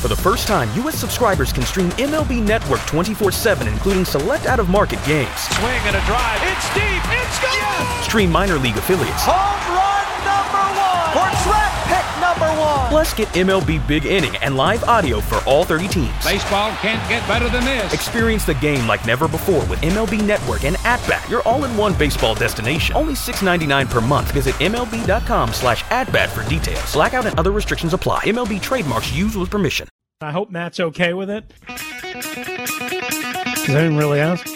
For the first time, U.S. subscribers can stream MLB Network 24/7, including select out-of-market games. Swing and a drive. It's deep. It's gone. Yes! Stream minor league affiliates. Home run number 1. Or draft pick number 1. Plus, get MLB Big Inning and live audio for all 30 teams. Baseball can't get better than this. Experience the game like never before with MLB Network and At-Bat, your all-in-one baseball destination. Only $6.99 per month. Visit MLB.com/atbat for details. Blackout and other restrictions apply. MLB trademarks used with permission. I hope Matt's okay with it. Because I didn't really ask.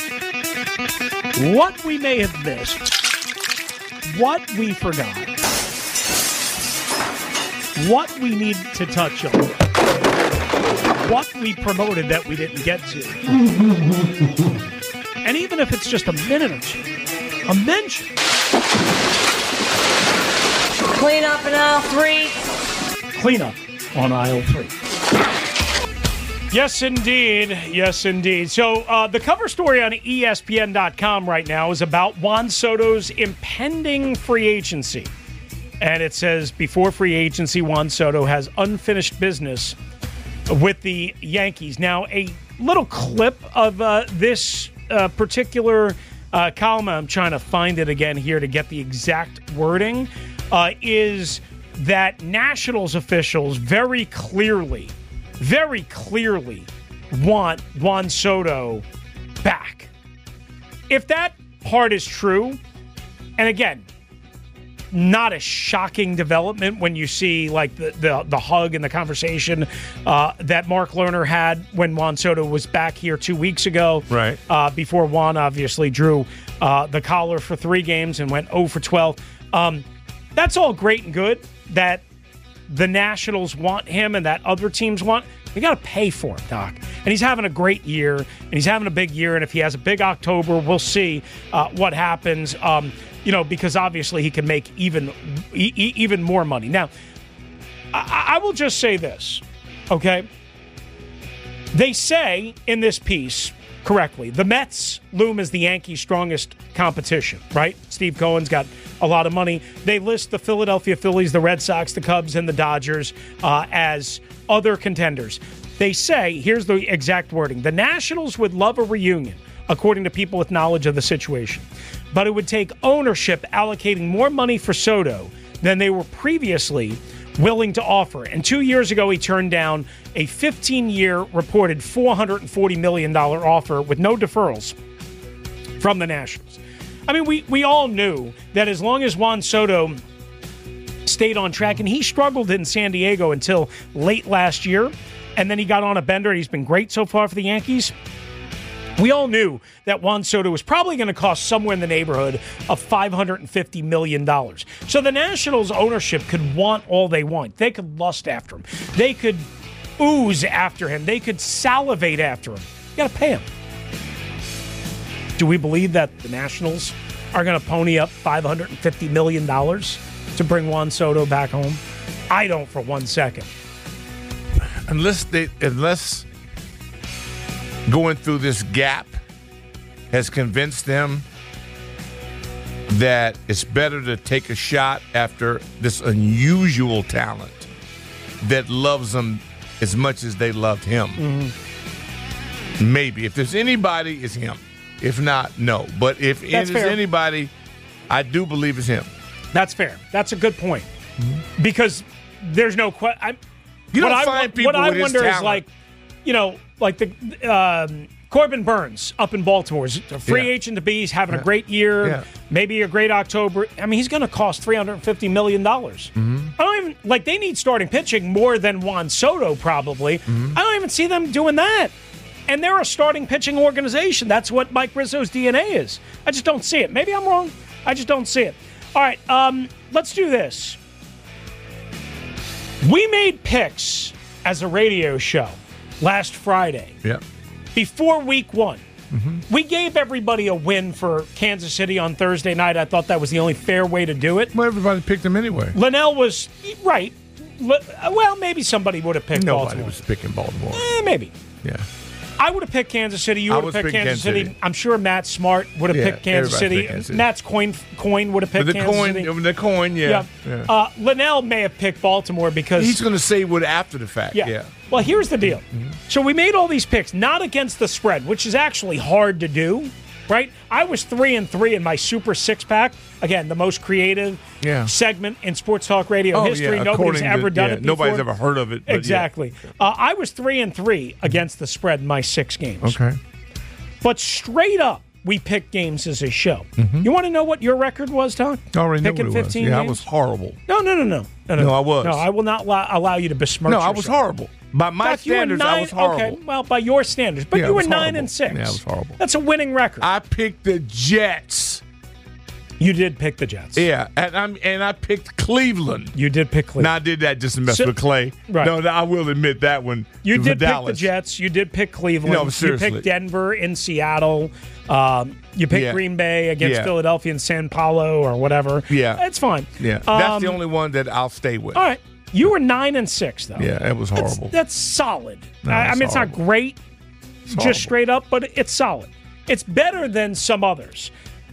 What we may have missed. What we forgot. What we need to touch on. What we promoted that we didn't get to. And even if it's just a minute or two, a mention. Clean up in aisle 3. Clean up on aisle 3. Yes, indeed. Yes, indeed. So the cover story on ESPN.com right now is about Juan Soto's impending free agency. And it says, before free agency, Juan Soto has unfinished business with the Yankees. Now, a little clip of this particular column, I'm trying to find it again here to get the exact wording, is that Nationals officials very clearly want Juan Soto back. If that part is true, and again, not a shocking development when you see like the hug and the conversation that Mark Lerner had when Juan Soto was back here 2 weeks ago. Right. Before Juan obviously drew the collar for 3 games and went 0 for 12. That's all great and good that the Nationals want him and that other teams want. You got to pay for him, Doc. And he's having a great year, and he's having a big year. And if he has a big October, we'll see what happens. Because obviously he can make even more money. Now, I will just say this, okay? They say in this piece, correctly, the Mets loom as the Yankees' strongest competition, right? Steve Cohen's got a lot of money. They list the Philadelphia Phillies, the Red Sox, the Cubs, and the Dodgers as other contenders. They say, here's the exact wording, the Nationals would love a reunion, according to people with knowledge of the situation. But it would take ownership allocating more money for Soto than they were previously willing to offer. And 2 years ago, he turned down a 15-year reported $440 million offer with no deferrals from the Nationals. I mean, we all knew that as long as Juan Soto stayed on track, and he struggled in San Diego until late last year, and then he got on a bender, and he's been great so far for the Yankees. We all knew that Juan Soto was probably going to cost somewhere in the neighborhood of $550 million. So the Nationals ownership could want all they want. They could lust after him. They could ooze after him. They could salivate after him. You got to pay him. Do we believe that the Nationals are going to pony up $550 million to bring Juan Soto back home? I don't for 1 second. Unless going through this gap has convinced them that it's better to take a shot after this unusual talent that loves them as much as they loved him. Mm-hmm. Maybe. If there's anybody, it's him. If not, no. But if there's anybody, I do believe it's him. That's fair. That's a good point. Mm-hmm. Because there's no question. What I wonder is like the Corbin Burns up in Baltimore is a free agent to be. He's having a great year, maybe a great October. I mean, he's going to cost $350 million. Mm-hmm. I don't even they need starting pitching more than Juan Soto probably. Mm-hmm. I don't even see them doing that. And they're a starting pitching organization. That's what Mike Rizzo's DNA is. I just don't see it. Maybe I'm wrong. I just don't see it. All right, let's do this. We made picks as a radio show last Friday. Yeah. Before week 1. Mm-hmm. We gave everybody a win for Kansas City on Thursday night. I thought that was the only fair way to do it. Well, everybody picked them anyway. Linnell was right. Well, maybe somebody would have picked Baltimore. Nobody was picking Baltimore. Maybe. Yeah. I would have picked Kansas City. You would have picked Kansas City. I'm sure Matt Smart would have picked Kansas City. Matt's coin would have picked Kansas City. The coin, yeah. Linnell may have picked Baltimore because he's going to say what after the fact. Yeah. Well, here's the deal. So we made all these picks, not against the spread, which is actually hard to do, right? I was 3-3 in my Super Six-Pack. Again, the most creative segment in sports talk radio history. Nobody's ever done it before. Nobody's ever heard of it. Exactly. I was 3-3 against the spread in my 6 games. Okay. But straight up, we picked games as a show. You want to know what your record was, Tom? I already know Picking what it 15 was. Yeah, games? I was horrible. No, I was. No, I will not allow you to besmirch No, I was horrible. By my Doc, you were standards, 9, I was horrible. Okay, well, by your standards. But Yeah, you I were was 9-6. horrible. Yeah, I was horrible. That's a winning record. I picked the Jets. You did pick the Jets. Yeah, and I picked Cleveland. You did pick Cleveland. Now, I did that just to mess with Clay. Right. No, I will admit that one. You for did pick Dallas. the Jets. You did pick Cleveland. No, seriously. You picked Denver in Seattle. You picked Green Bay against Philadelphia and San Paulo or whatever. Yeah. That's fine. Yeah, that's the only one that I'll stay with. All right. You were 9-6, though. Yeah, it was horrible. That's solid. No, I mean, it's not horrible. great, It's just horrible. straight up, but it's solid. It's better than some others.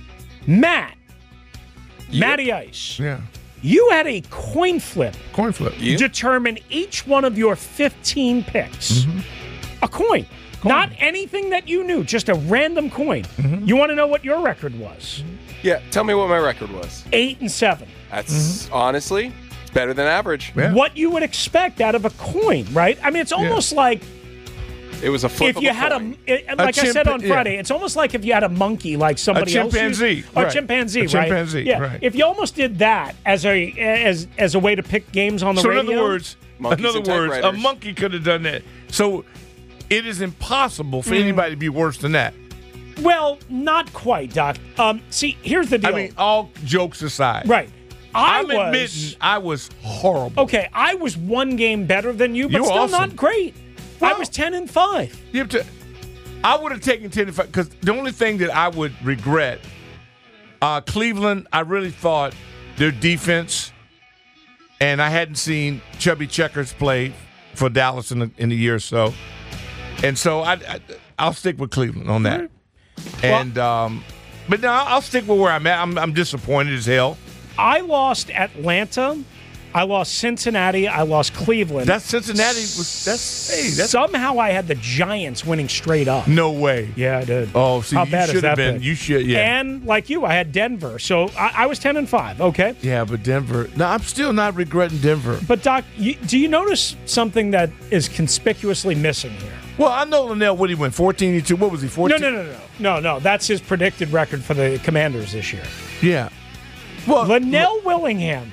Matty Ice. Yeah. You had a coin flip Coin flip. determine each one of your 15 picks. A coin. Not anything that you knew, just a random coin. You want to know what your record was? Yeah, tell me what my record was. 8-7. That's honestly, it's better than average. Yeah. What you would expect out of a coin, right? I mean, it's almost like It was a flip if you had coin. like I said on Friday, it's almost like if you had a monkey like somebody else. chimpanzee, Or right. chimpanzee, A right? chimpanzee, Yeah. right. If you almost did that as a way to pick games on the So radio. in other words, Monkeys and a typewriters. monkey could have done that. So it is impossible for anybody to be worse than that. Well, not quite, Doc. See, here's the deal. I mean, all jokes aside. Right. I'm admitting I was horrible. Okay, I was one game better than you, but You were still awesome. not great. I Well- was 10-5. You have to, I would have taken 10 because the only thing that I would regret, Cleveland, I really thought their defense, and I hadn't seen Chubby Checkers play for Dallas in a year or so. And so I'll stick with Cleveland on that. And but no, I'll stick with where I'm at. I'm disappointed as hell. I lost Atlanta. I lost Cincinnati. I lost Cleveland. That Cincinnati was that's Somehow I had the Giants winning straight up. no way. Yeah, I did. Oh, see, How you bad is should have that been. pick? You should, yeah. And like you, I had Denver. So I was 10-5. Okay. Yeah, but Denver. No, I'm still not regretting Denver. But Doc, do you notice something that is conspicuously missing here? Well, I know Linnell. What he went 14-2. What was he? 14. No. That's his predicted record for the Commanders this year. Yeah. Well, Linnell Willingham,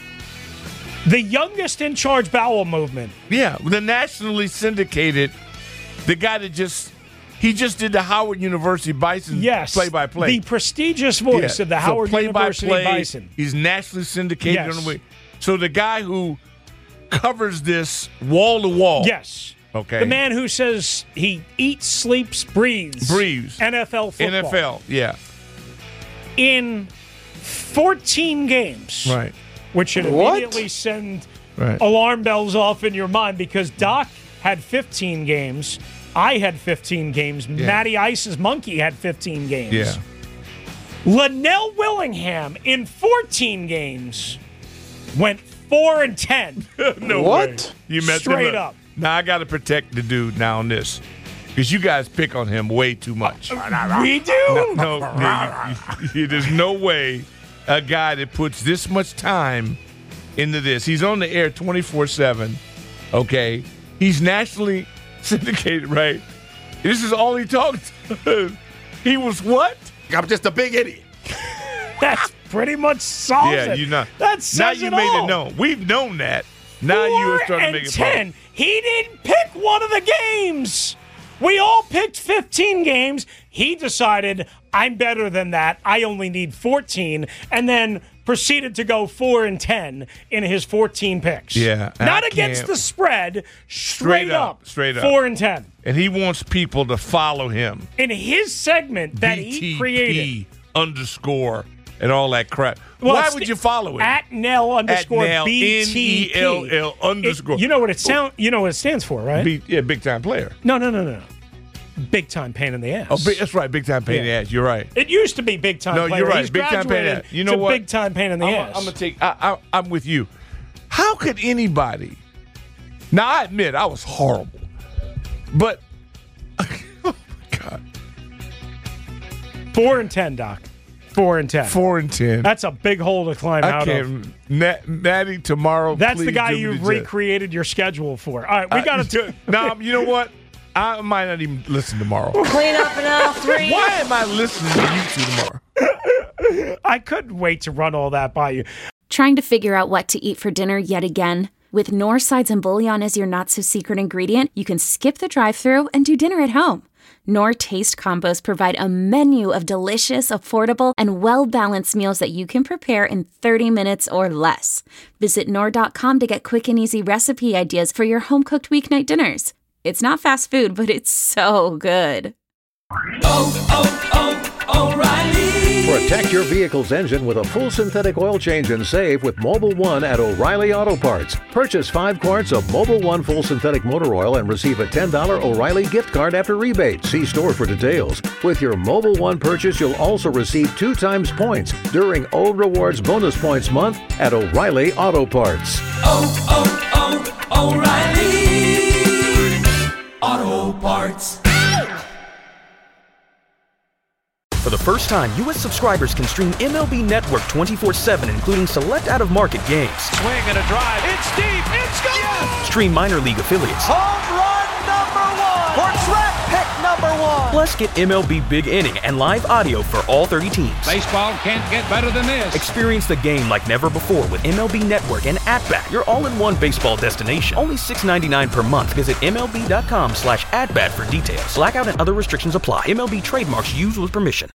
the youngest in charge bowel movement. yeah, the nationally syndicated, the guy that just did the Howard University Bison Yes, play-by-play. the prestigious voice of the Howard University Bison. He's nationally syndicated Yes. on the way. So the guy who covers this wall to wall. Yes. Okay. The man who says he eats, sleeps, breathes. NFL football. NFL. Yeah. In 14 games. Right. Which should What? immediately send Right. alarm bells off in your mind because Doc had 15 games. I had 15 games. Matty Ice's monkey had 15 games. Yeah. Linnell Willingham in 14 games went 4-10. No What? way. You messed him Straight up. Now I got to protect the dude now on this because you guys pick on him way too much. We do. No, there's no way a guy that puts this much time into this. He's on the air 24/7. Okay, he's nationally syndicated, right? This is all he talks. He was what? I'm just a big idiot. That's pretty much solves Yeah, it. you know. That says now you it made all. it known. We've known that. Now you are starting to make it 4-10. public. He didn't pick one of the games. We all picked 15 games. He decided, I'm better than that. I only need 14. And then proceeded to go 4-10 in his 14 picks. Yeah, Not I against can't- the spread. Straight up. Straight up. 4-10. And he wants people to follow him. In his segment that he created. _ and all that crap. Well, Why it's would you follow it? At Nell _ Nell, BTP. NELL _ You know what it stands for, right? Big time player. No. Big time pain in the ass. Oh, that's right. Big time pain in the ass. You're right. It used to be big time. No, player. you're right. He's Big time pain in the graduated ass. You know to what? Big time pain in the ass. I'm gonna take. I'm with you. How could anybody Now, I admit I was horrible. But, oh my God. 4-10, Doc. 4-10. 4-10. That's a big hole to climb out of. Natty, tomorrow. That's the please guy do me you've the recreated your schedule for. All right, we got to. No, you know what? I might not even listen tomorrow. Clean up in aisle 3. Why am I listening to you two tomorrow? I couldn't wait to run all that by you. Trying to figure out what to eat for dinner yet again? With Knorr sides and bouillon as your not-so-secret ingredient, you can skip the drive-thru and do dinner at home. Knorr Taste Combos provide a menu of delicious, affordable, and well-balanced meals that you can prepare in 30 minutes or less. Visit Knorr.com to get quick and easy recipe ideas for your home-cooked weeknight dinners. It's not fast food, but it's so good. O'Reilly. Protect your vehicle's engine with a full synthetic oil change and save with Mobil 1 at O'Reilly Auto Parts. Purchase 5 quarts of Mobil 1 full synthetic motor oil and receive a $10 O'Reilly gift card after rebate. See store for details. With your Mobil 1 purchase, you'll also receive 2 times points during O Rewards Bonus Points Month at O'Reilly Auto Parts. O'Reilly Auto Parts. For the first time, U.S. subscribers can stream MLB Network 24/7, including select out-of-market games. Swing and a drive. It's deep. It's gone. Yes. Stream minor league affiliates. Home run number 1. Or track pick number 1. Plus, get MLB Big Inning and live audio for all 30 teams. Baseball can't get better than this. Experience the game like never before with MLB Network and At-Bat, your all-in-one baseball destination. Only $6.99 per month. Visit MLB.com/atbat for details. Blackout and other restrictions apply. MLB trademarks used with permission.